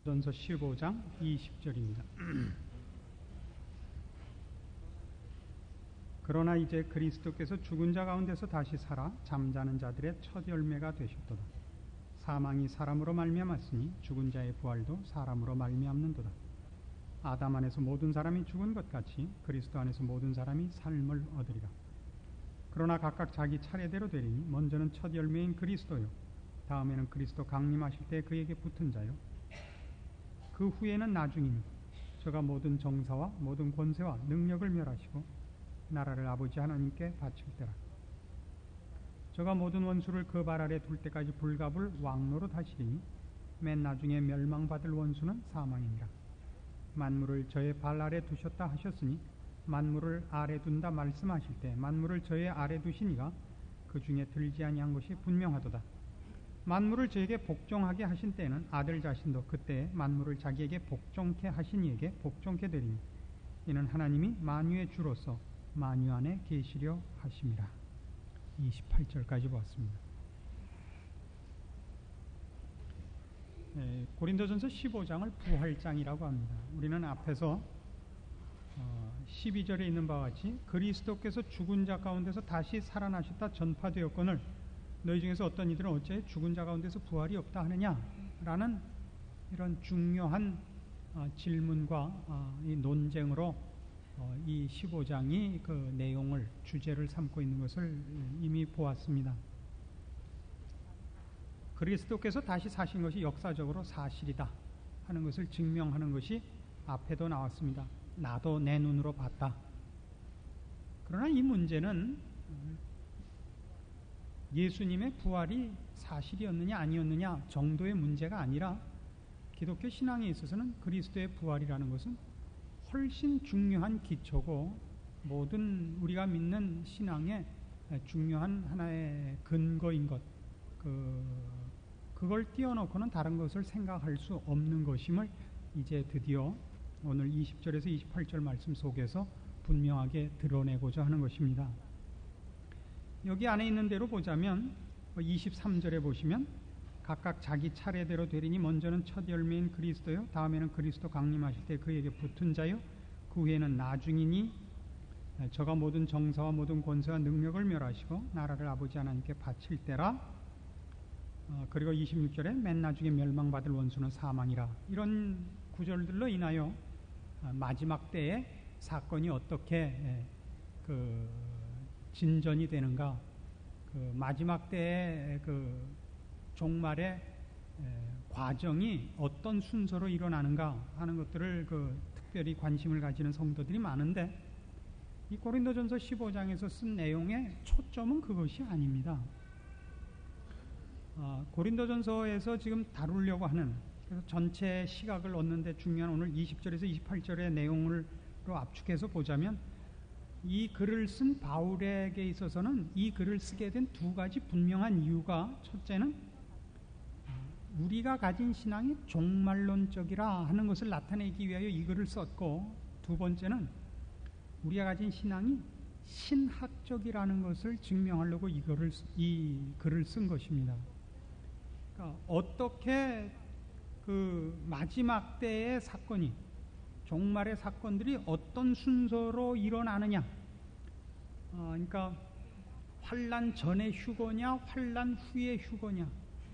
전서 15장 20절입니다. 그러나 이제 그리스도께서 죽은 자 가운데서 다시 살아 잠자는 자들의 첫 열매가 되셨도다. 사망이 사람으로 말미암았으니 죽은 자의 부활도 사람으로 말미암는도다. 아담 안에서 모든 사람이 죽은 것 같이 그리스도 안에서 모든 사람이 삶을 얻으리라. 그러나 각각 자기 차례대로 되리니 먼저는 첫 열매인 그리스도요, 다음에는 그리스도 강림하실 때 그에게 붙은 자요, 그 후에는 나중이니 저가 모든 정사와 모든 권세와 능력을 멸하시고 나라를 아버지 하나님께 바칠 때라. 저가 모든 원수를 그 발 아래 둘 때까지 불갑을 왕노로 하시리니 맨 나중에 멸망받을 원수는 사망이니라. 만물을 저의 발 아래 두셨다 하셨으니 만물을 아래 둔다 말씀하실 때 만물을 저의 아래 두시니가 그 중에 들지 아니한 것이 분명하도다. 만물을 저에게 복종하게 하신 때에는 아들 자신도 그때 만물을 자기에게 복종케 하신 이에게 복종케 되리니 이는 하나님이 만유의 주로서 만유 안에 계시려 하심이라. 28절까지 보았습니다. 고린도전서 15장을 부활장이라고 합니다. 우리는 앞에서 12절에 있는 바와 같이 그리스도께서 죽은 자 가운데서 다시 살아나셨다 전파되었거늘 너희 중에서 어떤 이들은 어째 죽은 자 가운데서 부활이 없다 하느냐라는 이런 중요한 질문과 이 논쟁으로 이 15장이 그 내용을 주제를 삼고 있는 것을 이미 보았습니다. 그리스도께서 다시 사신 것이 역사적으로 사실이다 하는 것을 증명하는 것이 앞에도 나왔습니다. 나도 내 눈으로 봤다. 그러나 이 문제는 예수님의 부활이 사실이었느냐 아니었느냐 정도의 문제가 아니라 기독교 신앙에 있어서는 그리스도의 부활이라는 것은 훨씬 중요한 기초고 모든 우리가 믿는 신앙의 중요한 하나의 근거인 것, 그걸 띄워놓고는 다른 것을 생각할 수 없는 것임을 이제 드디어 오늘 20절에서 28절 말씀 속에서 분명하게 드러내고자 하는 것입니다. 여기 안에 있는 대로 보자면 23절에 보시면 각각 자기 차례대로 되리니 먼저는 첫 열매인 그리스도요, 다음에는 그리스도 강림하실 때 그에게 붙은 자요, 그 후에는 나중이니 저가 모든 정사와 모든 권세와 능력을 멸하시고 나라를 아버지 하나님께 바칠 때라. 그리고 26절에 맨 나중에 멸망받을 원수는 사망이라. 이런 구절들로 인하여 마지막 때의 사건이 어떻게 진전이 되는가, 마지막 때의 종말의 과정이 어떤 순서로 일어나는가 하는 것들을 특별히 관심을 가지는 성도들이 많은데 이 고린도전서 15장에서 쓴 내용의 초점은 그것이 아닙니다. 고린도전서에서 지금 다루려고 하는, 그래서 전체 시각을 얻는데 중요한 오늘 20절에서 28절의 내용을 압축해서 보자면 이 글을 쓴 바울에게 있어서는 이 글을 쓰게 된 두 가지 분명한 이유가, 첫째는 우리가 가진 신앙이 종말론적이라 하는 것을 나타내기 위하여 이 글을 썼고, 두 번째는 우리가 가진 신앙이 신학적이라는 것을 증명하려고 이 글을 쓴 것입니다. 그러니까 어떻게 마지막 때의 사건이, 종말의 사건들이 어떤 순서로 일어나느냐, 그러니까 환난 전의 휴거냐 환난 후의 휴거냐,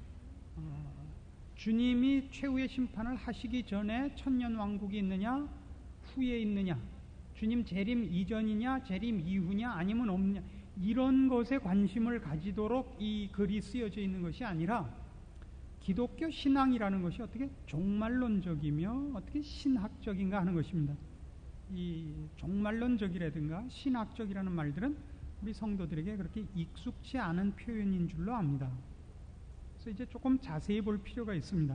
주님이 최후의 심판을 하시기 전에 천년왕국이 있느냐 후에 있느냐, 주님 재림 이전이냐 재림 이후냐 아니면 없느냐, 이런 것에 관심을 가지도록 이 글이 쓰여져 있는 것이 아니라 기독교 신앙이라는 것이 어떻게 종말론적이며 어떻게 신학적인가 하는 것입니다. 이 종말론적이라든가 신학적이라는 말들은 우리 성도들에게 그렇게 익숙치 않은 표현인 줄로 압니다. 그래서 이제 조금 자세히 볼 필요가 있습니다.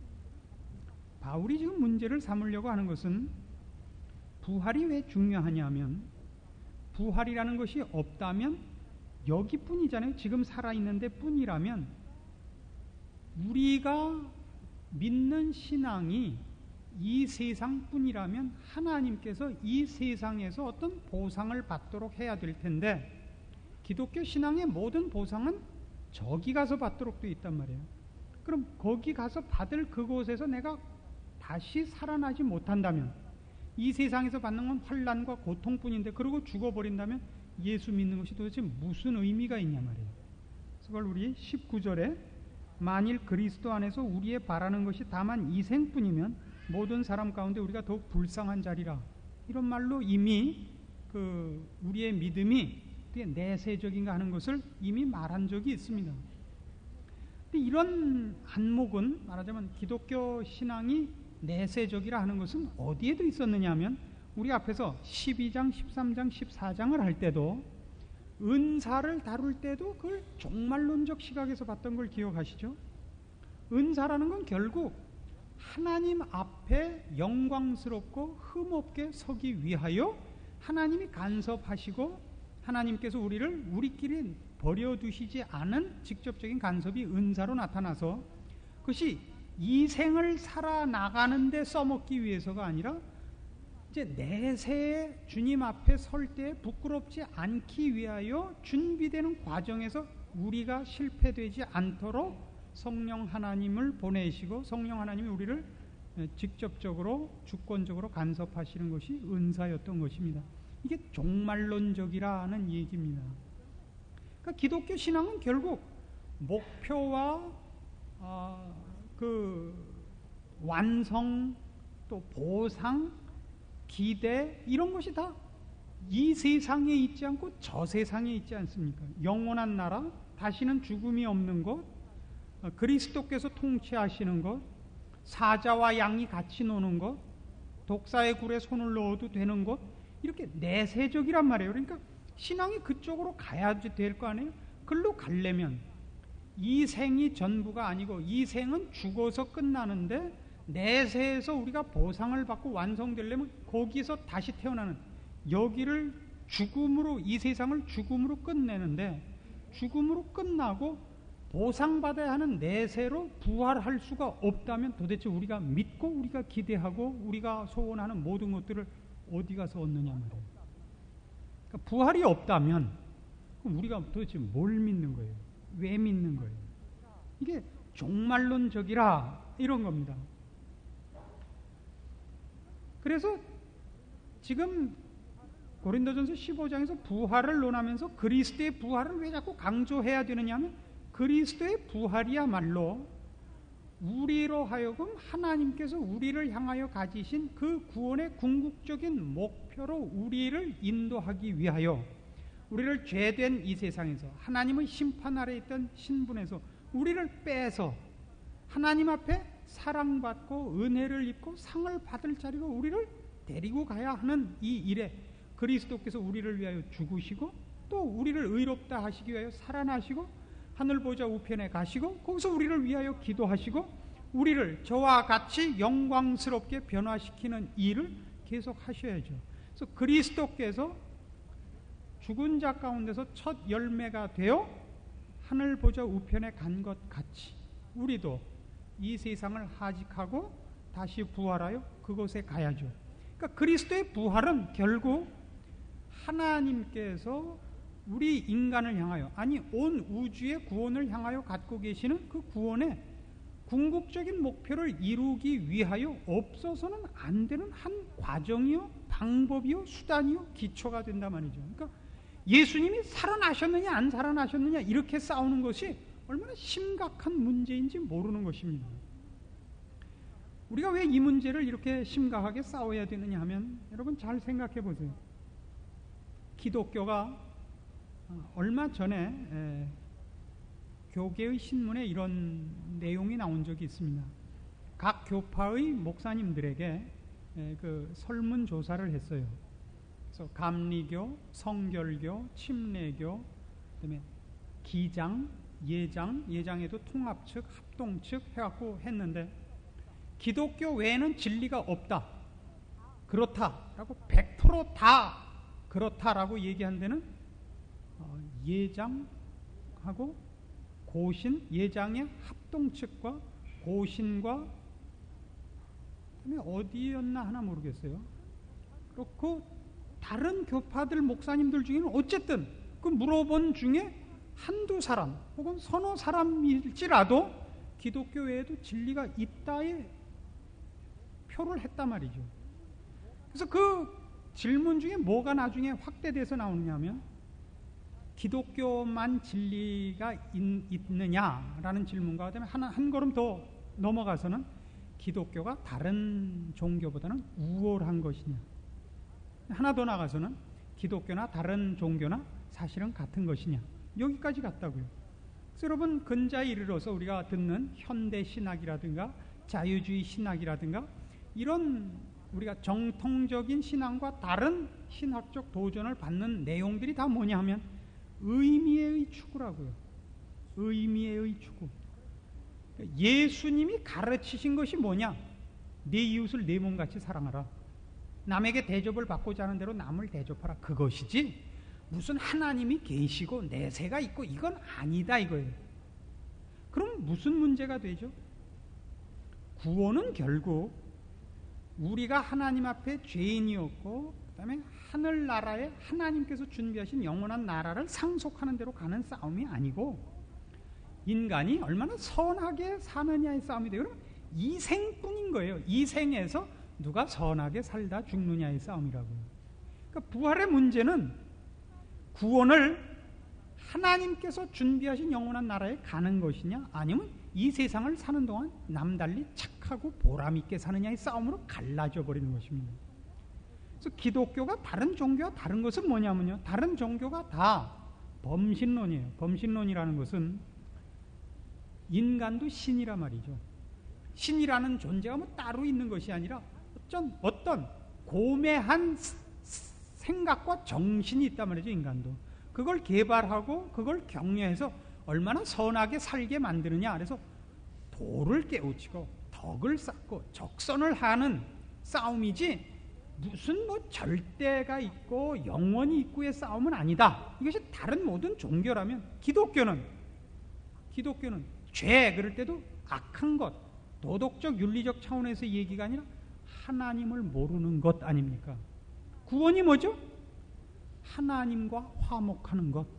바울이 지금 문제를 삼으려고 하는 것은 부활이 왜 중요하냐면, 부활이라는 것이 없다면 여기뿐이잖아요. 지금 살아있는데 뿐이라면 우리가 믿는 신앙이 이 세상뿐이라면 하나님께서 이 세상에서 어떤 보상을 받도록 해야 될 텐데, 기독교 신앙의 모든 보상은 저기 가서 받도록 되어 있단 말이에요. 그럼 거기 가서 받을 그곳에서 내가 다시 살아나지 못한다면, 이 세상에서 받는 건 환난과 고통뿐인데 그러고 죽어버린다면 예수 믿는 것이 도대체 무슨 의미가 있냐 말이에요. 그걸 우리 19절에 만일 그리스도 안에서 우리의 바라는 것이 다만 이 생뿐이면 모든 사람 가운데 우리가 더욱 불쌍한 자리라, 이런 말로 이미 우리의 믿음이 되게 내세적인가 하는 것을 이미 말한 적이 있습니다. 근데 이런 안목은 말하자면 기독교 신앙이 내세적이라 하는 것은 어디에도 있었느냐 하면, 우리 앞에서 12장, 13장, 14장을 할 때도, 은사를 다룰 때도 그걸 종말론적 시각에서 봤던 걸 기억하시죠? 은사라는 건 결국 하나님 앞에 영광스럽고 흠없게 서기 위하여 하나님이 간섭하시고 하나님께서 우리끼리 버려두시지 않은 직접적인 간섭이 은사로 나타나서, 그것이 이 생을 살아나가는 데 써먹기 위해서가 아니라 이제 내세에 주님 앞에 설 때 부끄럽지 않기 위하여 준비되는 과정에서 우리가 실패되지 않도록 성령 하나님을 보내시고 성령 하나님이 우리를 직접적으로 주권적으로 간섭하시는 것이 은사였던 것입니다. 이게 종말론적이라는 얘기입니다. 그러니까 기독교 신앙은 결국 목표와 완성, 또 보상, 기대, 이런 것이 다 이 세상에 있지 않고 저 세상에 있지 않습니까? 영원한 나라, 다시는 죽음이 없는 것, 그리스도께서 통치하시는 것, 사자와 양이 같이 노는 것, 독사의 굴에 손을 넣어도 되는 것, 이렇게 내세적이란 말이에요. 그러니까 신앙이 그쪽으로 가야지 될 거 아니에요? 글로 가려면 이 생이 전부가 아니고, 이 생은 죽어서 끝나는데 내세에서 우리가 보상을 받고 완성되려면 거기서 다시 태어나는, 여기를 죽음으로, 이 세상을 죽음으로 끝내는데, 죽음으로 끝나고 보상받아야 하는 내세로 부활할 수가 없다면 도대체 우리가 믿고 우리가 기대하고 우리가 소원하는 모든 것들을 어디 가서 얻느냐 말이에요. 그러니까 부활이 없다면 그럼 우리가 도대체 뭘 믿는 거예요? 왜 믿는 거예요? 이게 종말론적이라 이런 겁니다. 그래서 지금 고린도전서 15장에서 부활을 논하면서 그리스도의 부활을 왜 자꾸 강조해야 되느냐 하면, 그리스도의 부활이야말로 우리로 하여금 하나님께서 우리를 향하여 가지신 그 구원의 궁극적인 목표로 우리를 인도하기 위하여, 우리를 죄된 이 세상에서 하나님의 심판 아래 있던 신분에서 우리를 빼서 하나님 앞에 사랑받고 은혜를 입고 상을 받을 자리로 우리를 데리고 가야 하는 이 일에 그리스도께서 우리를 위하여 죽으시고 또 우리를 의롭다 하시기 위하여 살아나시고 하늘 보좌 우편에 가시고 거기서 우리를 위하여 기도하시고 우리를 저와 같이 영광스럽게 변화시키는 일을 계속 하셔야죠. 그래서 그리스도께서 죽은 자 가운데서 첫 열매가 되어 하늘 보좌 우편에 간 것 같이 우리도 이 세상을 하직하고 다시 부활하여 그곳에 가야죠. 그러니까 그리스도의 부활은 결국 하나님께서 우리 인간을 향하여, 아니 온 우주의 구원을 향하여 갖고 계시는 그 구원의 궁극적인 목표를 이루기 위하여 없어서는 안 되는 한 과정이요, 방법이요, 수단이요, 기초가 된단 말이죠. 그러니까 예수님이 살아나셨느냐 안 살아나셨느냐 이렇게 싸우는 것이 얼마나 심각한 문제인지 모르는 것입니다. 우리가 왜 이 문제를 이렇게 심각하게 싸워야 되느냐 하면, 여러분 잘 생각해 보세요. 기독교가 얼마 전에 교계의 신문에 이런 내용이 나온 적이 있습니다. 각 교파의 목사님들에게 그 설문조사를 했어요. 그래서 감리교, 성결교, 침례교, 그다음에 기장, 예장에도 통합측, 합동측 해갖고 했는데, 기독교 외에는 진리가 없다, 그렇다라고 100% 다 그렇다라고 얘기한 데는 예장하고 고신, 예장의 합동측과 고신과 그다음에 어디였나 하나 모르겠어요. 그렇고 다른 교파들 목사님들 중에는 어쨌든 그 물어본 중에 한두 사람 혹은 서너 사람일지라도 기독교 외에도 진리가 있다에 표를 했단 말이죠. 그래서 그 질문 중에 뭐가 나중에 확대돼서 나오느냐면 기독교만 진리가 있느냐라는 질문과 그다음에 한 걸음 더 넘어가서는 기독교가 다른 종교보다는 우월한 것이냐, 하나 더 나가서는 기독교나 다른 종교나 사실은 같은 것이냐, 여기까지 갔다고요. 그래서 여러분 근자에 이르러서 우리가 듣는 현대 신학이라든가 자유주의 신학이라든가 이런 우리가 정통적인 신앙과 다른 신학적 도전을 받는 내용들이 다 뭐냐 하면 의미의 추구라고요. 의미의 추구. 예수님이 가르치신 것이 뭐냐? 네 이웃을 네 몸같이 사랑하라. 남에게 대접을 받고자 하는 대로 남을 대접하라. 그것이지 무슨 하나님이 계시고 내세가 있고 이건 아니다 이거예요. 그럼 무슨 문제가 되죠? 구원은 결국 우리가 하나님 앞에 죄인이었고 그 다음에 하늘나라에 하나님께서 준비하신 영원한 나라를 상속하는 대로 가는 싸움이 아니고 인간이 얼마나 선하게 사느냐의 싸움이 돼요. 그럼 이생뿐인 거예요. 이생에서 누가 선하게 살다 죽느냐의 싸움이라고요. 그러니까 부활의 문제는 구원을 하나님께서 준비하신 영원한 나라에 가는 것이냐 아니면 이 세상을 사는 동안 남달리 착하고 보람있게 사느냐의 싸움으로 갈라져 버리는 것입니다. 그래서 기독교가 다른 종교와 다른 것은 뭐냐면요, 다른 종교가 다 범신론이에요. 범신론이라는 것은 인간도 신이라 말이죠. 신이라는 존재가 뭐 따로 있는 것이 아니라 어떤 고매한 생각과 정신이 있단 말이죠. 인간도 그걸 개발하고 그걸 격려해서 얼마나 선하게 살게 만드느냐. 그래서 도를 깨우치고 덕을 쌓고 적선을 하는 싸움이지 무슨 뭐 절대가 있고 영원히 있고의 싸움은 아니다. 이것이 다른 모든 종교라면 기독교는 죄 그럴 때도 악한 것, 도덕적 윤리적 차원에서 얘기가 아니라 하나님을 모르는 것 아닙니까? 구원이 뭐죠? 하나님과 화목하는 것.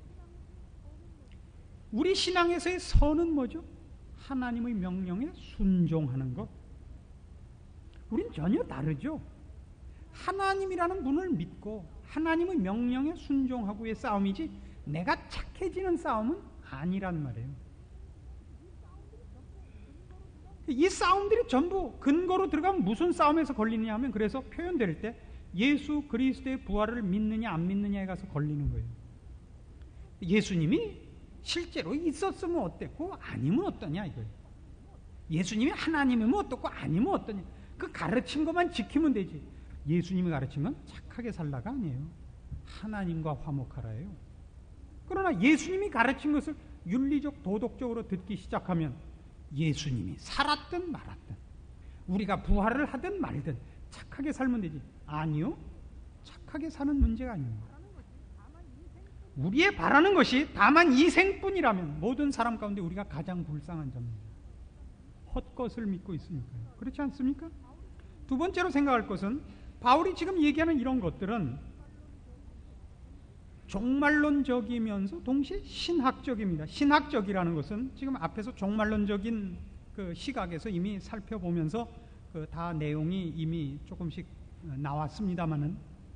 우리 신앙에서의 선은 뭐죠? 하나님의 명령에 순종하는 것. 우린 전혀 다르죠. 하나님이라는 분을 믿고 하나님의 명령에 순종하고의 싸움이지 내가 착해지는 싸움은 아니란 말이에요. 이 싸움들이 전부 근거로 들어가면 무슨 싸움에서 걸리느냐 하면 그래서 표현될 때 예수 그리스도의 부활을 믿느냐 안 믿느냐에 가서 걸리는 거예요. 예수님이 실제로 있었으면 어땠고 아니면 어떠냐 이거예요. 예수님이 하나님이면 어떻고 아니면 어떠냐. 그 가르친 것만 지키면 되지. 예수님이 가르친 건 착하게 살라가 아니에요. 하나님과 화목하라예요. 그러나 예수님이 가르친 것을 윤리적 도덕적으로 듣기 시작하면 예수님이 살았든 말았든 우리가 부활을 하든 말든 착하게 살면 되지. 아니요. 착하게 사는 문제가 아닙니다. 우리의 바라는 것이 다만 이 생뿐이라면 모든 사람 가운데 우리가 가장 불쌍한 자입니다. 헛것을 믿고 있으니까요. 그렇지 않습니까? 두 번째로 생각할 것은 바울이 지금 얘기하는 이런 것들은 종말론적이면서 동시에 신학적입니다. 신학적이라는 것은 지금 앞에서 종말론적인 그 시각에서 이미 살펴보면서 그 다 내용이 이미 조금씩 나왔습니다마는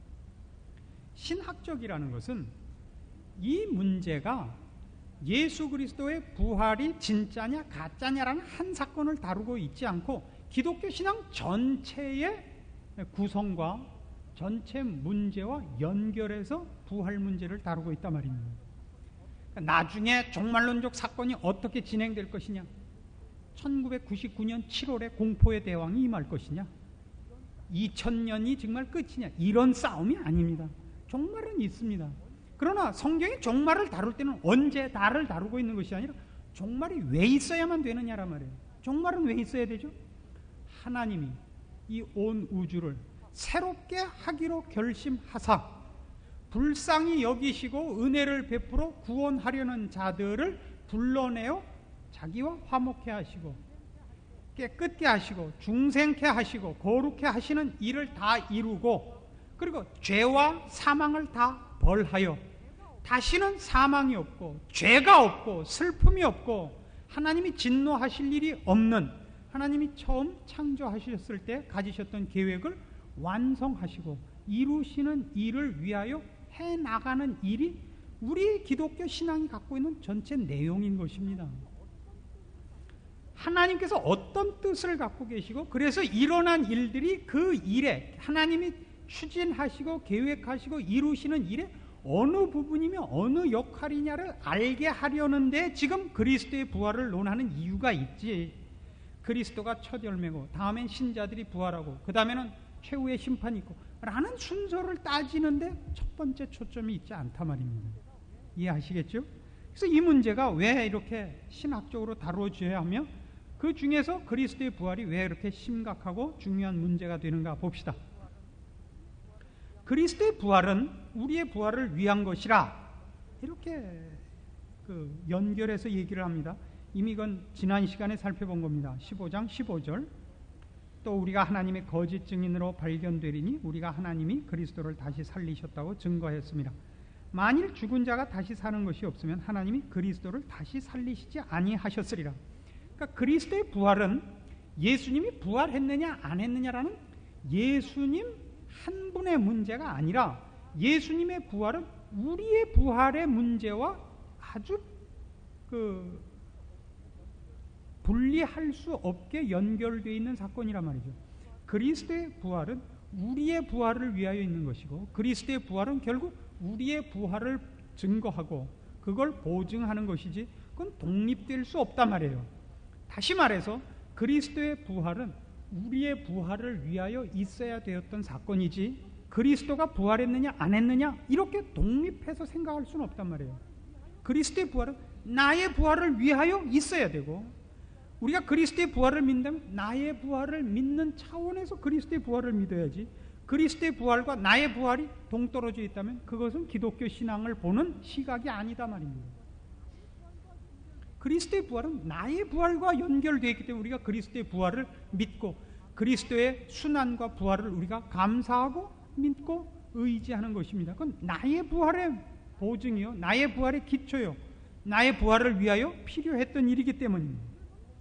신학적이라는 것은 이 문제가 예수 그리스도의 부활이 진짜냐 가짜냐라는 한 사건을 다루고 있지 않고 기독교 신앙 전체의 구성과 전체 문제와 연결해서 부활 문제를 다루고 있단 말입니다. 나중에 종말론적 사건이 어떻게 진행될 것이냐, 1999년 7월에 공포의 대왕이 임할 것이냐, 2000년이 정말 끝이냐, 이런 싸움이 아닙니다. 종말은 있습니다. 그러나 성경이 종말을 다룰 때는 언제 다를 다루고 있는 것이 아니라 종말이 왜 있어야만 되느냐란 말이에요. 종말은 왜 있어야 되죠? 하나님이 이 온 우주를 새롭게 하기로 결심하사 불쌍히 여기시고 은혜를 베풀어 구원하려는 자들을 불러내어 자기와 화목해 하시고 깨끗게 하시고 중생케 하시고 거룩해 하시는 일을 다 이루고 그리고 죄와 사망을 다 벌하여 다시는 사망이 없고 죄가 없고 슬픔이 없고 하나님이 진노하실 일이 없는 하나님이 처음 창조하셨을 때 가지셨던 계획을 완성하시고 이루시는 일을 위하여 해나가는 일이 우리 기독교 신앙이 갖고 있는 전체 내용인 것입니다. 하나님께서 어떤 뜻을 갖고 계시고 그래서 일어난 일들이 그 일에 하나님이 추진하시고 계획하시고 이루시는 일에 어느 부분이며 어느 역할이냐를 알게 하려는데 지금 그리스도의 부활을 논하는 이유가 있지. 그리스도가 첫 열매고 다음엔 신자들이 부활하고 그 다음에는 최후의 심판이 있고 라는 순서를 따지는데 첫 번째 초점이 있지 않단 말입니다. 이해하시겠죠? 그래서 이 문제가 왜 이렇게 신학적으로 다루어져야 하며 그 중에서 그리스도의 부활이 왜 이렇게 심각하고 중요한 문제가 되는가 봅시다. 그리스도의 부활은 우리의 부활을 위한 것이라 이렇게 연결해서 얘기를 합니다. 이미 이건 지난 시간에 살펴본 겁니다. 15장 15절 또 우리가 하나님의 거짓 증인으로 발견되리니 우리가 하나님이 그리스도를 다시 살리셨다고 증거했습니다. 만일 죽은 자가 다시 사는 것이 없으면 하나님이 그리스도를 다시 살리시지 아니하셨으리라. 그러니까 그리스도의 부활은 예수님이 부활했느냐 안 했느냐라는 예수님 한 분의 문제가 아니라 예수님의 부활은 우리의 부활의 문제와 아주 분리할 수 없게 연결되어 있는 사건이란 말이죠. 그리스도의 부활은 우리의 부활을 위하여 있는 것이고 그리스도의 부활은 결국 우리의 부활을 증거하고 그걸 보증하는 것이지 그건 독립될 수 없단 말이에요. 다시 말해서 그리스도의 부활은 우리의 부활을 위하여 있어야 되었던 사건이지 그리스도가 부활했느냐 안 했느냐 이렇게 독립해서 생각할 수는 없단 말이에요. 그리스도의 부활은 나의 부활을 위하여 있어야 되고 우리가 그리스도의 부활을 믿는다면 나의 부활을 믿는 차원에서 그리스도의 부활을 믿어야지 그리스도의 부활과 나의 부활이 동떨어져 있다면 그것은 기독교 신앙을 보는 시각이 아니다 말입니다. 그리스도의 부활은 나의 부활과 연결되어 있기 때문에 우리가 그리스도의 부활을 믿고 그리스도의 순환과 부활을 우리가 감사하고 믿고 의지하는 것입니다. 그건 나의 부활의 보증이요 나의 부활의 기초요 나의 부활을 위하여 필요했던 일이기 때문입니다.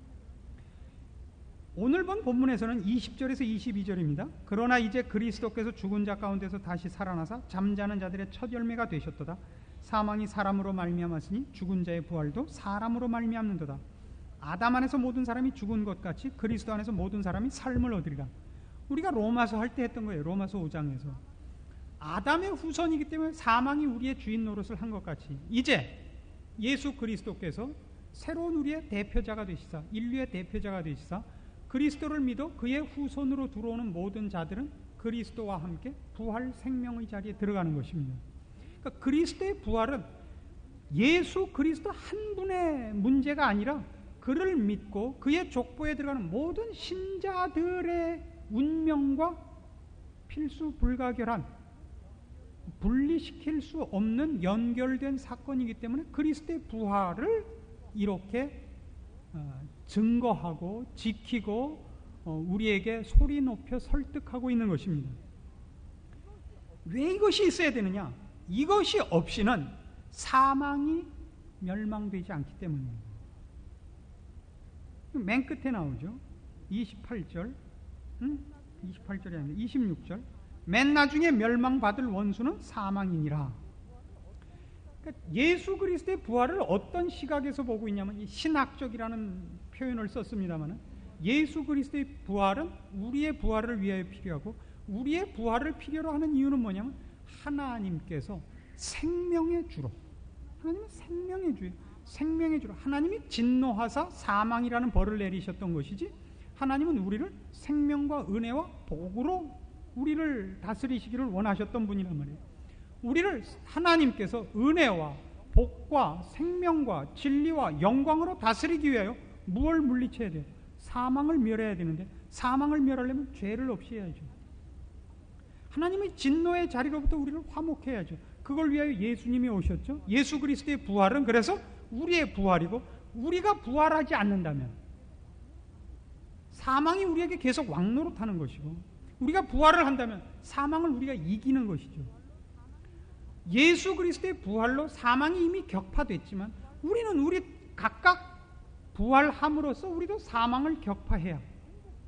오늘 본 본문에서는 20절에서 22절입니다. 그러나 이제 그리스도께서 죽은 자 가운데서 다시 살아나사 잠자는 자들의 첫 열매가 되셨도다. 사망이 사람으로 말미암았으니 죽은 자의 부활도 사람으로 말미암는도다. 아담 안에서 모든 사람이 죽은 것 같이 그리스도 안에서 모든 사람이 삶을 얻으리라. 우리가 로마서 할 때 했던 거예요. 로마서 5장에서 아담의 후손이기 때문에 사망이 우리의 주인 노릇을 한 것 같이 이제 예수 그리스도께서 새로운 우리의 대표자가 되시사 인류의 대표자가 되시사 그리스도를 믿어 그의 후손으로 들어오는 모든 자들은 그리스도와 함께 부활 생명의 자리에 들어가는 것입니다. 그러니까 그리스도의 부활은 예수 그리스도 한 분의 문제가 아니라 그를 믿고 그의 족보에 들어가는 모든 신자들의 운명과 필수 불가결한 분리시킬 수 없는 연결된 사건이기 때문에 그리스도의 부활을 이렇게 증거하고 지키고 우리에게 소리 높여 설득하고 있는 것입니다. 왜 이것이 있어야 되느냐? 이것이 없이는 사망이 멸망되지 않기 때문입니다. 맨 끝에 나오죠. 28절 28절이 아니라 26절 맨 나중에 멸망받을 원수는 사망이니라. 그러니까 예수 그리스도의 부활을 어떤 시각에서 보고 있냐면 이 신학적이라는 표현을 썼습니다만 예수 그리스도의 부활은 우리의 부활을 위하여 필요하고 우리의 부활을 필요로 하는 이유는 뭐냐면 하나님께서 생명의 주로 하나님은 생명의 주로 하나님이 진노하사 사망이라는 벌을 내리셨던 것이지 하나님은 우리를 생명과 은혜와 복으로 우리를 다스리시기를 원하셨던 분이란 말이에요. 우리를 하나님께서 은혜와 복과 생명과 진리와 영광으로 다스리기 위하여 무엇을 물리쳐야 돼요? 사망을 멸해야 되는데 사망을 멸하려면 죄를 없애야죠. 하나님의 진노의 자리로부터 우리를 화목해야죠. 그걸 위하여 예수님이 오셨죠. 예수 그리스도의 부활은 그래서 우리의 부활이고 우리가 부활하지 않는다면 사망이 우리에게 계속 왕노릇하는 것이고 우리가 부활을 한다면 사망을 우리가 이기는 것이죠. 예수 그리스도의 부활로 사망이 이미 격파됐지만 우리는 우리 각각 부활함으로써 우리도 사망을 격파해야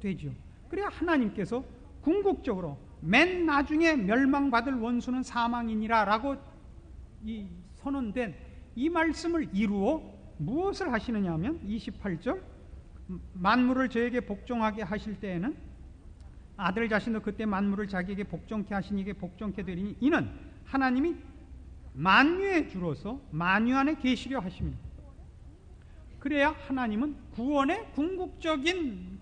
되죠. 그래야 하나님께서 궁극적으로 맨 나중에 멸망받을 원수는 사망이니라 라고 이 선언된 이 말씀을 이루어 무엇을 하시느냐 하면 28절 만물을 저에게 복종하게 하실 때에는 아들 자신도 그때 만물을 자기에게 복종케 하신 이에게 복종케 되리니 이는 하나님이 만유의 주로서 만유 안에 계시려 하십니다. 그래야 하나님은 구원의 궁극적인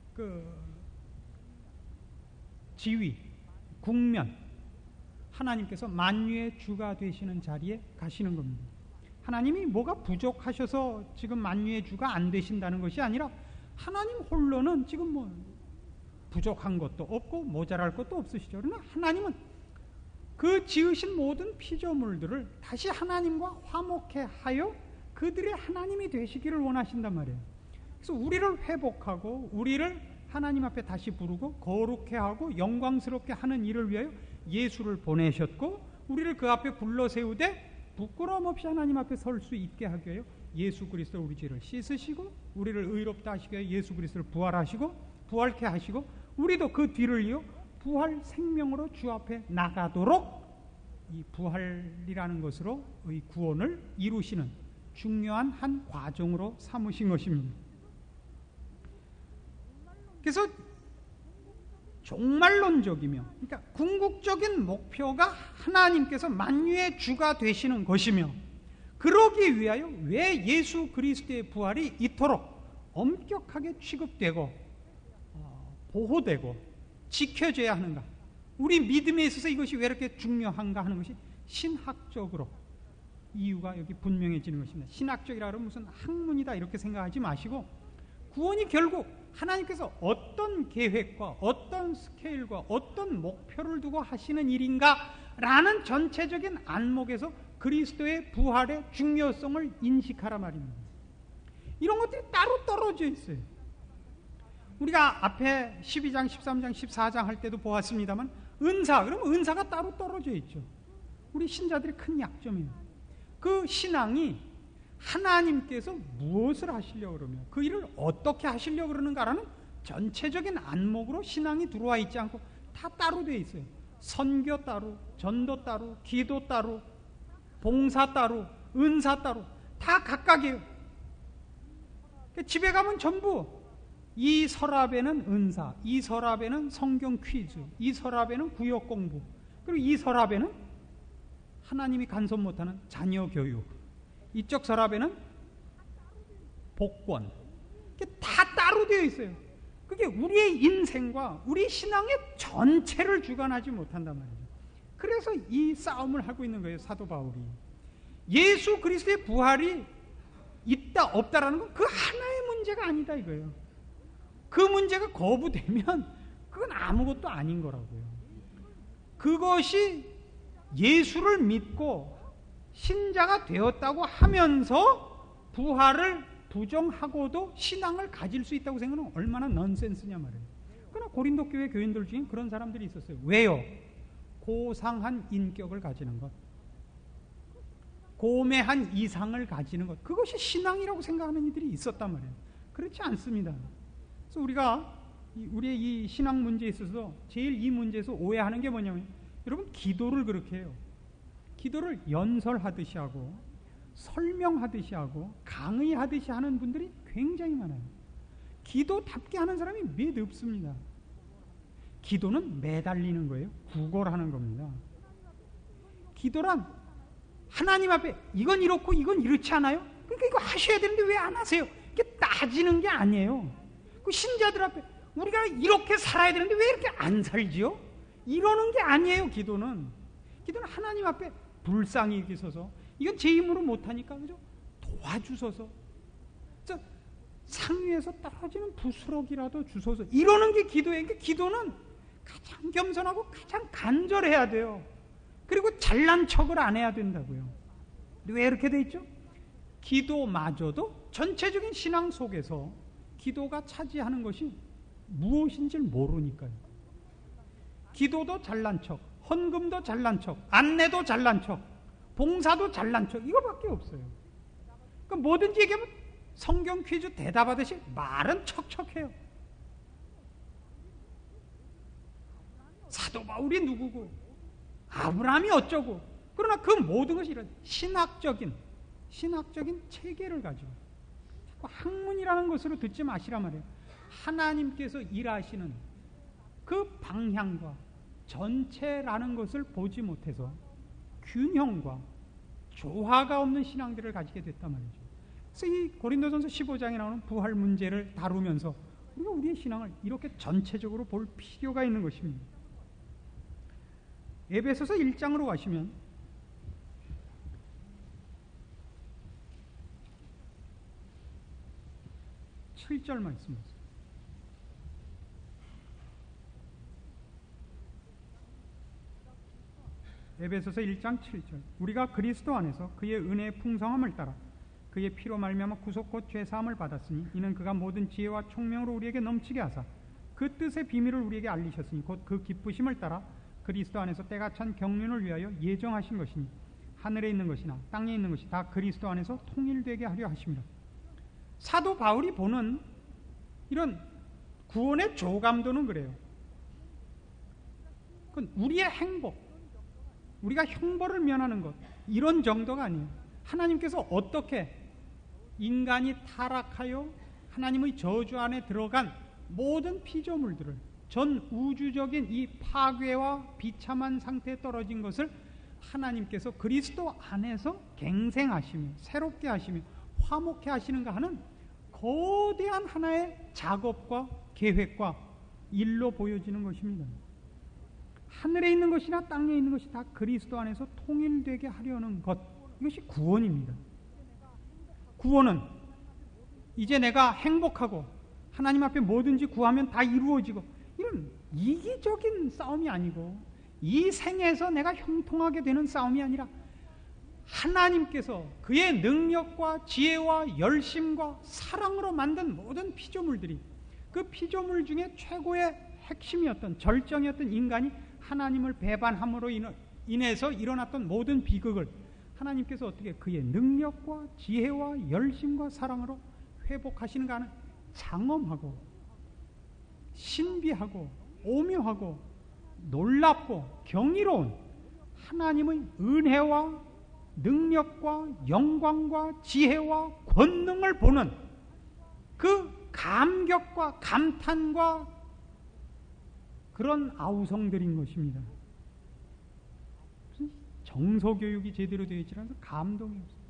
지위, 국면, 하나님께서 만유의 주가 되시는 자리에 가시는 겁니다. 하나님이 뭐가 부족하셔서 지금 만유의 주가 안 되신다는 것이 아니라 하나님 홀로는 지금 뭐 부족한 것도 없고 모자랄 것도 없으시죠. 그러나 하나님은 그 지으신 모든 피조물들을 다시 하나님과 화목해 하여 그들의 하나님이 되시기를 원하신단 말이에요. 그래서 우리를 회복하고 우리를 하나님 앞에 다시 부르고 거룩해 하고 영광스럽게 하는 일을 위하여 예수를 보내셨고 우리를 그 앞에 불러 세우되 부끄러움 없이 하나님 앞에 설 수 있게 하기 위하여 예수 그리스도 우리 죄를 씻으시고 우리를 의롭다 하시기 위하여 예수 그리스도를 부활하시고 부활케 하시고 우리도 그 뒤를 이어 부활 생명으로 주 앞에 나가도록 이 부활이라는 것으로 이 구원을 이루시는 중요한 한 과정으로 삼으신 것입니다. 그래서 종말론적이며 그러니까 궁극적인 목표가 하나님께서 만유의 주가 되시는 것이며 그러기 위하여 왜 예수 그리스도의 부활이 이토록 엄격하게 취급되고 보호되고 지켜져야 하는가, 우리 믿음에 있어서 이것이 왜 이렇게 중요한가 하는 것이 신학적으로 이유가 여기 분명해지는 것입니다. 신학적이라 그러면 무슨 학문이다 이렇게 생각하지 마시고 구원이 결국 하나님께서 어떤 계획과 어떤 스케일과 어떤 목표를 두고 하시는 일인가 라는 전체적인 안목에서 그리스도의 부활의 중요성을 인식하라 말입니다. 이런 것들이 따로 떨어져 있어요. 우리가 앞에 12장, 13장, 14장 할 때도 보았습니다만 은사, 그러면 은사가 따로 떨어져 있죠. 우리 신자들의 큰 약점이에요. 그 신앙이 하나님께서 무엇을 하시려고 그러며 그 일을 어떻게 하시려고 그러는가라는 전체적인 안목으로 신앙이 들어와 있지 않고 다 따로 되어 있어요. 선교 따로, 전도 따로, 기도 따로, 봉사 따로, 은사 따로 다 각각이에요. 집에 가면 전부 이 서랍에는 은사, 이 서랍에는 성경 퀴즈, 이 서랍에는 구역 공부, 그리고 이 서랍에는 하나님이 간섭 못하는 자녀 교육, 이쪽 서랍에는 복권. 다 따로 되어 있어요. 그게 우리의 인생과 우리 신앙의 전체를 주관하지 못한단 말이죠. 그래서 이 싸움을 하고 있는 거예요, 사도 바울이. 예수 그리스도의 부활이 있다 없다라는 건 그 하나의 문제가 아니다 이거예요. 그 문제가 거부되면 그건 아무것도 아닌 거라고요. 그것이 예수를 믿고 신자가 되었다고 하면서 부활을 부정하고도 신앙을 가질 수 있다고 생각하면 얼마나 넌센스냐 말이에요. 그러나 고린도 교회 교인들 중에 그런 사람들이 있었어요. 왜요? 고상한 인격을 가지는 것, 고매한 이상을 가지는 것, 그것이 신앙이라고 생각하는 이들이 있었단 말이에요. 그렇지 않습니다. 그래서 우리가 우리의 이 신앙 문제에 있어서 제일 이 문제에서 오해하는 게 뭐냐면, 여러분 기도를 그렇게 해요. 기도를 연설하듯이 하고 설명하듯이 하고 강의하듯이 하는 분들이 굉장히 많아요. 기도답게 하는 사람이 몇 없습니다. 기도는 매달리는 거예요. 구걸하는 겁니다. 기도란 하나님 앞에 이건 이렇고 이건 이렇지 않아요? 그러니까 이거 하셔야 되는데 왜 안 하세요? 이게 따지는 게 아니에요. 그 신자들 앞에 우리가 이렇게 살아야 되는데 왜 이렇게 안 살지요? 이러는 게 아니에요. 기도는 하나님 앞에 불쌍히 계셔서 이건 제 힘으로 못하니까 그죠? 도와주소서. 상위에서 떨어지는 부스럭이라도 주소서. 이러는 게 기도예요. 그러니까 기도는 가장 겸손하고 가장 간절해야 돼요. 그리고 잘난 척을 안 해야 된다고요. 왜 이렇게 돼 있죠? 기도마저도 전체적인 신앙 속에서 기도가 차지하는 것이 무엇인지를 모르니까요. 기도도 잘난 척, 헌금도 잘난 척, 안내도 잘난 척, 봉사도 잘난 척, 이거밖에 없어요. 그러니까 뭐든지 얘기하면 성경 퀴즈 대답하듯이 말은 척척해요. 사도 바울이 누구고 아브라함이 어쩌고, 그러나 그 모든 것이 이런 신학적인 체계를 가지고 자꾸 학문이라는 것으로 듣지 마시란 말이에요. 하나님께서 일하시는 그 방향과 전체라는 것을 보지 못해서 균형과 조화가 없는 신앙들을 가지게 됐단 말이죠. 그래서 이 고린도전서 15장에 나오는 부활 문제를 다루면서 우리가 우리의 신앙을 이렇게 전체적으로 볼 필요가 있는 것입니다. 에베소서 1장으로 가시면 (7절) 말씀입니다. 에베소서 1장 7절. 우리가 그리스도 안에서 그의 은혜의 풍성함을 따라 그의 피로 말미암아 구속 곧 죄사함을 받았으니 이는 그가 모든 지혜와 총명으로 우리에게 넘치게 하사 그 뜻의 비밀을 우리에게 알리셨으니 곧 그 기쁘심을 따라 그리스도 안에서 때가 찬 경륜을 위하여 예정하신 것이니 하늘에 있는 것이나 땅에 있는 것이 다 그리스도 안에서 통일되게 하려 하심이라. 사도 바울이 보는 이런 구원의 조감도는 그래요. 그건 우리의 행복, 우리가 형벌을 면하는 것, 이런 정도가 아니에요. 하나님께서 어떻게 인간이 타락하여 하나님의 저주 안에 들어간 모든 피조물들을, 전 우주적인 이 파괴와 비참한 상태에 떨어진 것을 하나님께서 그리스도 안에서 갱생하시며 새롭게 하시며 화목해 하시는가 하는 거대한 하나의 작업과 계획과 일로 보여지는 것입니다. 하늘에 있는 것이나 땅에 있는 것이 다 그리스도 안에서 통일되게 하려는 것, 이것이 구원입니다. 구원은 이제 내가 행복하고 하나님 앞에 뭐든지 구하면 다 이루어지고 이런 이기적인 싸움이 아니고, 이 생에서 내가 형통하게 되는 싸움이 아니라 하나님께서 그의 능력과 지혜와 열심과 사랑으로 만든 모든 피조물들이, 그 피조물 중에 최고의 핵심이었던, 절정이었던 인간이 하나님을 배반함으로 인해서 일어났던 모든 비극을 하나님께서 어떻게 그의 능력과 지혜와 열심과 사랑으로 회복하시는가 하는 장엄하고 신비하고 오묘하고 놀랍고 경이로운 하나님의 은혜와 능력과 영광과 지혜와 권능을 보는 그 감격과 감탄과 그런 아우성들인 것입니다. 무슨 정서교육이 제대로 되어 있지 않아서 감동이 없어요.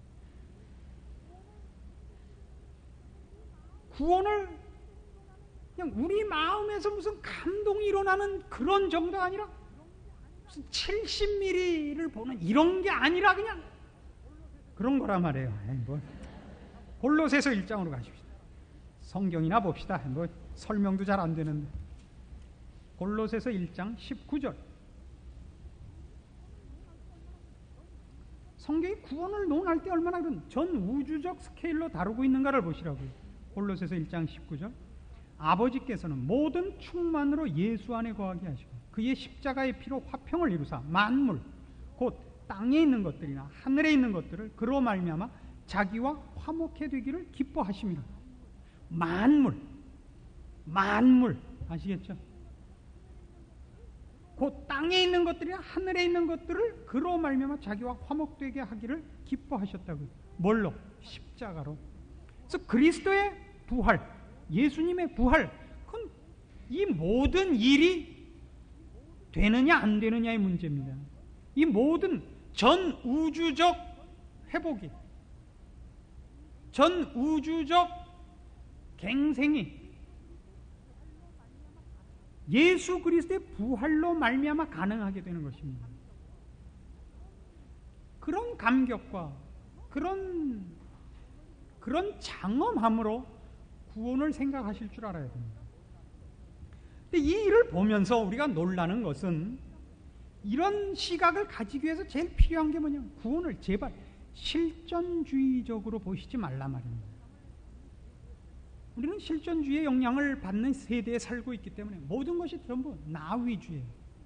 구원을 그냥 우리 마음에서 무슨 감동이 일어나는 그런 정도가 아니라 무슨 70mm를 보는 이런 게 아니라 그냥 그런 거란 말이에요. 뭐 골로새서 1장으로 가십시다. 성경이나 봅시다. 뭐 설명도 잘 안 되는데. 골로새서 1장 19절. 성경이 구원을 논할 때 얼마나 그런 전 우주적 스케일로 다루고 있는가를 보시라고요. 골로새서 1장 19절. 아버지께서는 모든 충만으로 예수 안에 거하게 하시고 그의 십자가의 피로 화평을 이루사 만물 곧 땅에 있는 것들이나 하늘에 있는 것들을 그로 말미암아 자기와 화목해 되기를 기뻐하심이라. 만물 아시겠죠? 곧 땅에 있는 것들이나 하늘에 있는 것들을 그로 말미암아 자기와 화목되게 하기를 기뻐하셨다고요. 뭘로? 십자가로. 그래서 그리스도의 부활, 예수님의 부활, 그건 이 모든 일이 되느냐 안 되느냐의 문제입니다. 이 모든 전 우주적 회복이, 전 우주적 갱생이 예수 그리스도의 부활로 말미암아 가능하게 되는 것입니다. 그런 감격과 그런 장엄함으로 구원을 생각하실 줄 알아야 됩니다. 근데 이 일을 보면서 우리가 놀라는 것은 이런 시각을 가지기 위해서 제일 필요한 게 뭐냐면 구원을 제발 실존주의적으로 보시지 말라 말입니다. 우리는 실존주의의 영향을 받는 세대에 살고 있기 때문에 모든 것이 전부 나 위주예요.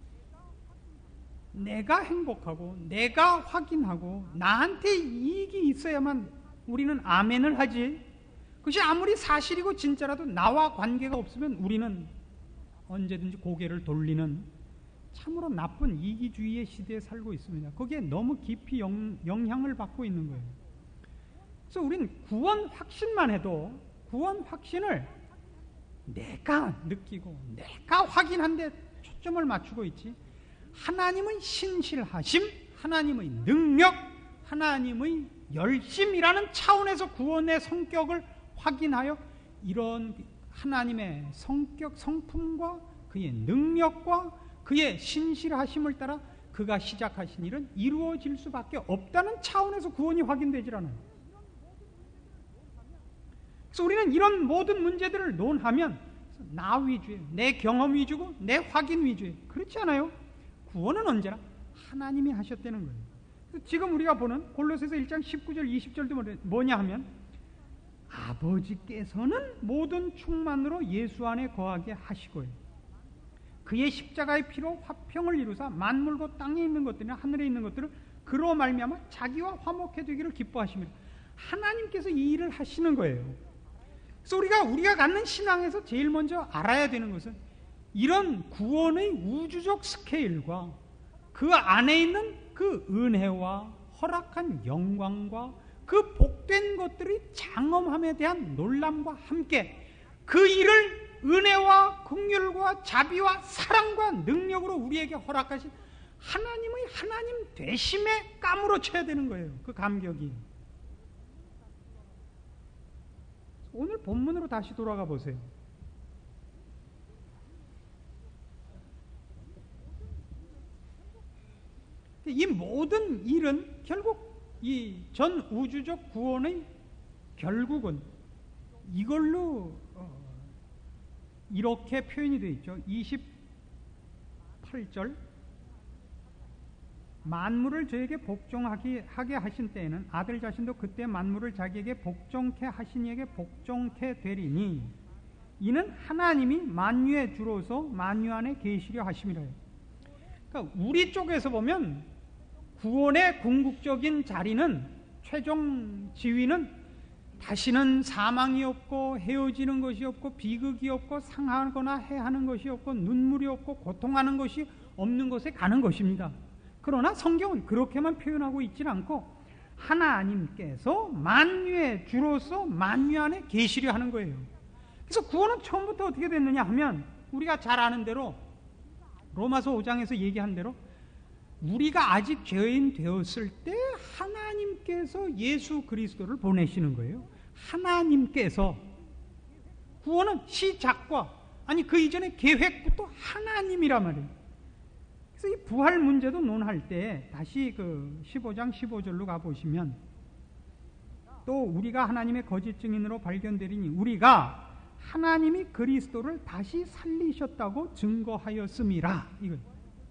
내가 행복하고 내가 확인하고 나한테 이익이 있어야만 우리는 아멘을 하지, 그것이 아무리 사실이고 진짜라도 나와 관계가 없으면 우리는 언제든지 고개를 돌리는 참으로 나쁜 이기주의의 시대에 살고 있습니다. 거기에 너무 깊이 영향을 받고 있는 거예요. 그래서 우린 구원 확신만 해도 구원 확신을 내가 느끼고 내가 확인한데 초점을 맞추고 있지, 하나님의 신실하심, 하나님의 능력, 하나님의 열심이라는 차원에서 구원의 성격을 확인하여 이런 하나님의 성격, 성품과 그의 능력과 그의 신실하심을 따라 그가 시작하신 일은 이루어질 수밖에 없다는 차원에서 구원이 확인되질 않아요. 그래서 우리는 이런 모든 문제들을 논하면 나 위주예요. 내 경험 위주고 내 확인 위주예요. 그렇지 않아요. 구원은 언제나 하나님이 하셨다는 거예요. 지금 우리가 보는 골로새서 1장 19절 20절도 뭐냐 하면 아버지께서는 모든 충만으로 예수 안에 거하게 하시고요. 그의 십자가의 피로 화평을 이루사 만물과 땅에 있는 것들이나 하늘에 있는 것들을 그로 말미암아 자기와 화목해 되기를 기뻐하시며, 하나님께서 이 일을 하시는 거예요. 그래서 우리가 갖는 신앙에서 제일 먼저 알아야 되는 것은 이런 구원의 우주적 스케일과 그 안에 있는 그 은혜와 허락한 영광과 그 복된 것들의 장엄함에 대한 놀람과 함께 그 일을 은혜와 긍휼과 자비와 사랑과 능력으로 우리에게 허락하신 하나님의 하나님 되심에 까무러쳐야 되는 거예요. 그 감격이. 오늘 본문으로 다시 돌아가 보세요. 이 모든 일은 결국 이 전 우주적 구원의 결국은 이걸로 이렇게 표현이 되어 있죠. 28절 만물을 저에게 복종하게 하신 때에는 아들 자신도 그때 만물을 자기에게 복종케 하신 이에게 복종케 되리니 이는 하나님이 만유의 주로서 만유 안에 계시려 하심이라. 그러니까 우리 쪽에서 보면 구원의 궁극적인 자리는, 최종 지위는 다시는 사망이 없고 헤어지는 것이 없고 비극이 없고 상하거나 해하는 것이 없고 눈물이 없고 고통하는 것이 없는 곳에 가는 것입니다. 그러나 성경은 그렇게만 표현하고 있지는 않고 하나님께서 만유의 주로서 만유 안에 계시려 하는 거예요. 그래서 구원은 처음부터 어떻게 됐느냐 하면 우리가 잘 아는 대로 로마서 5장에서 얘기한 대로 우리가 아직 죄인 되었을 때 하나님께서 예수 그리스도를 보내시는 거예요. 하나님께서. 구원은 시작과 아니 그 이전의 계획부터 하나님이란 말이에요. 그래서 이 부활 문제도 논할 때 다시 그 15장 15절로 가보시면 또 우리가 하나님의 거짓 증인으로 발견되리니 우리가 하나님이 그리스도를 다시 살리셨다고 증거하였음이라. 이거예요.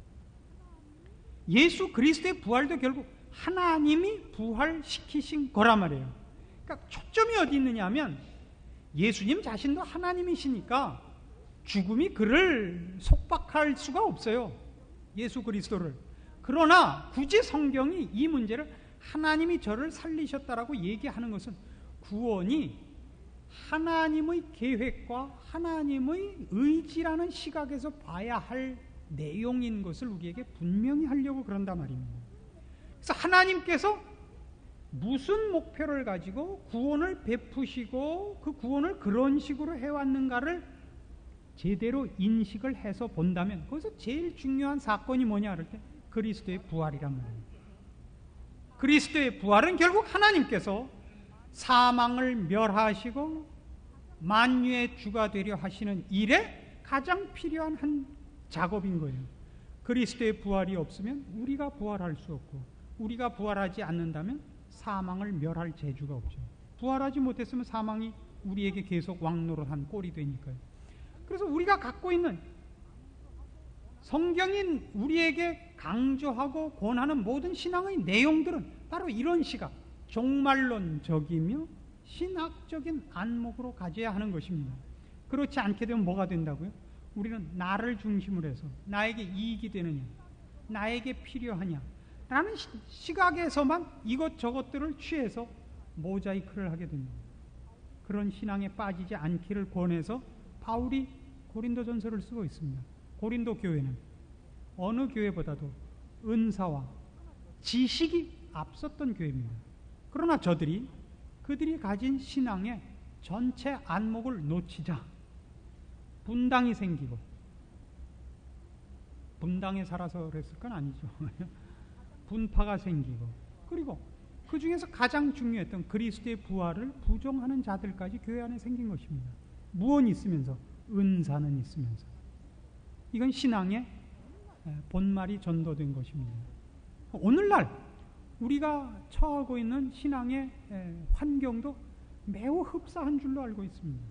예수 그리스도의 부활도 결국 하나님이 부활시키신 거란 말이에요. 그러니까 초점이 어디 있느냐 하면 예수님 자신도 하나님이시니까 죽음이 그를 속박할 수가 없어요. 예수 그리스도를. 그러나 굳이 성경이 이 문제를 하나님이 저를 살리셨다라고 얘기하는 것은 구원이 하나님의 계획과 하나님의 의지라는 시각에서 봐야 할 내용인 것을 우리에게 분명히 하려고 그런단 말입니다. 그래서 하나님께서 무슨 목표를 가지고 구원을 베푸시고 그 구원을 그런 식으로 해왔는가를 제대로 인식을 해서 본다면 거기서 제일 중요한 사건이 뭐냐 할 때 그리스도의 부활이란 말입니다. 그리스도의 부활은 결국 하나님께서 사망을 멸하시고 만유의 주가 되려 하시는 일에 가장 필요한 한 작업인 거예요. 그리스도의 부활이 없으면 우리가 부활할 수 없고 우리가 부활하지 않는다면 사망을 멸할 재주가 없죠. 부활하지 못했으면 사망이 우리에게 계속 왕노릇한 꼴이 되니까요. 그래서 우리가 갖고 있는 성경인 우리에게 강조하고 권하는 모든 신앙의 내용들은 바로 이런 시각, 종말론적이며 신학적인 안목으로 가져야 하는 것입니다. 그렇지 않게 되면 뭐가 된다고요? 우리는 나를 중심으로 해서 나에게 이익이 되느냐, 나에게 필요하냐 라는 시각에서만 이것저것들을 취해서 모자이크를 하게 됩니다. 그런 신앙에 빠지지 않기를 권해서 바울이 고린도전서를 쓰고 있습니다. 고린도 교회는 어느 교회보다도 은사와 지식이 앞섰던 교회입니다. 그러나 그들이 가진 신앙의 전체 안목을 놓치자 분당이 생기고, 분당에 살아서 그랬을 건 아니죠. 분파가 생기고, 그리고 그 중에서 가장 중요했던 그리스도의 부활을 부정하는 자들까지 교회 안에 생긴 것입니다. 무언이 있으면서? 은사는 있으면서. 이건 신앙의 본말이 전도된 것입니다. 오늘날 우리가 처하고 있는 신앙의 환경도 매우 흡사한 줄로 알고 있습니다.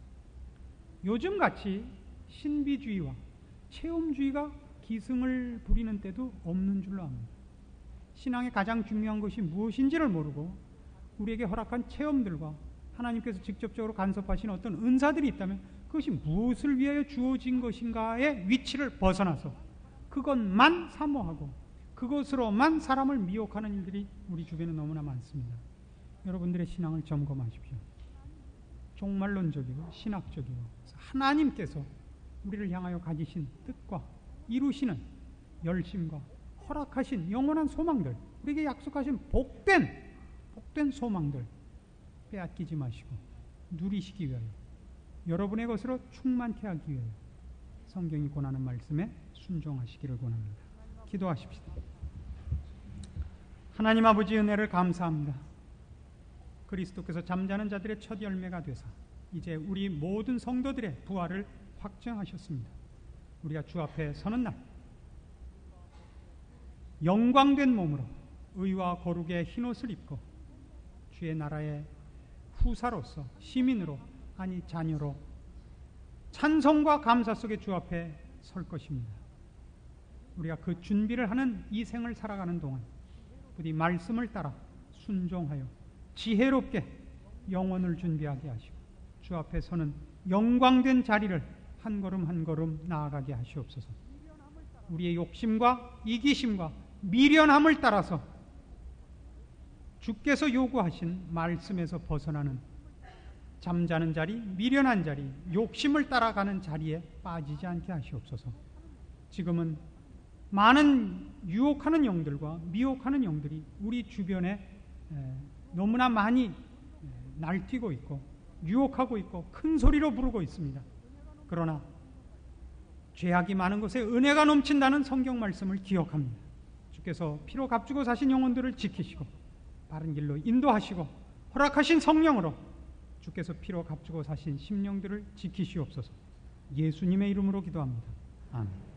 요즘같이 신비주의와 체험주의가 기승을 부리는 때도 없는 줄로 압니다. 신앙의 가장 중요한 것이 무엇인지를 모르고 우리에게 허락한 체험들과 하나님께서 직접적으로 간섭하신 어떤 은사들이 있다면 그것이 무엇을 위하여 주어진 것인가의 위치를 벗어나서 그것만 사모하고 그것으로만 사람을 미혹하는 일들이 우리 주변에 너무나 많습니다. 여러분들의 신앙을 점검하십시오. 종말론적이고 신학적이고 하나님께서 우리를 향하여 가지신 뜻과 이루시는 열심과 허락하신 영원한 소망들, 우리에게 약속하신 복된 소망들 빼앗기지 마시고 누리시기 위하여, 여러분의 것으로 충만케 하기 위하여 성경이 권하는 말씀에 순종하시기를 권합니다. 기도하십시다. 하나님 아버지, 은혜를 감사합니다. 그리스도께서 잠자는 자들의 첫 열매가 되사 이제 우리 모든 성도들의 부활을 확정하셨습니다. 우리가 주 앞에 서는 날 영광된 몸으로 의와 거룩의 흰옷을 입고 주의 나라의 후사로서, 시민으로, 아니 자녀로 찬송과 감사 속에 주 앞에 설 것입니다. 우리가 그 준비를 하는 이 생을 살아가는 동안 부디 말씀을 따라 순종하여 지혜롭게 영혼을 준비하게 하시고 주 앞에 서는 영광된 자리를 한 걸음 한 걸음 나아가게 하시옵소서. 우리의 욕심과 이기심과 미련함을 따라서 주께서 요구하신 말씀에서 벗어나는 잠자는 자리, 미련한 자리, 욕심을 따라가는 자리에 빠지지 않게 하시옵소서. 지금은 많은 유혹하는 영들과 미혹하는 영들이 우리 주변에 너무나 많이 날뛰고 있고 유혹하고 있고 큰 소리로 부르고 있습니다. 그러나 죄악이 많은 곳에 은혜가 넘친다는 성경 말씀을 기억합니다. 주께서 피로 값주고 사신 영혼들을 지키시고 바른 길로 인도하시고 허락하신 성령으로 주께서 피로 값주고 사신 심령들을 지키시옵소서. 예수님의 이름으로 기도합니다. 아멘.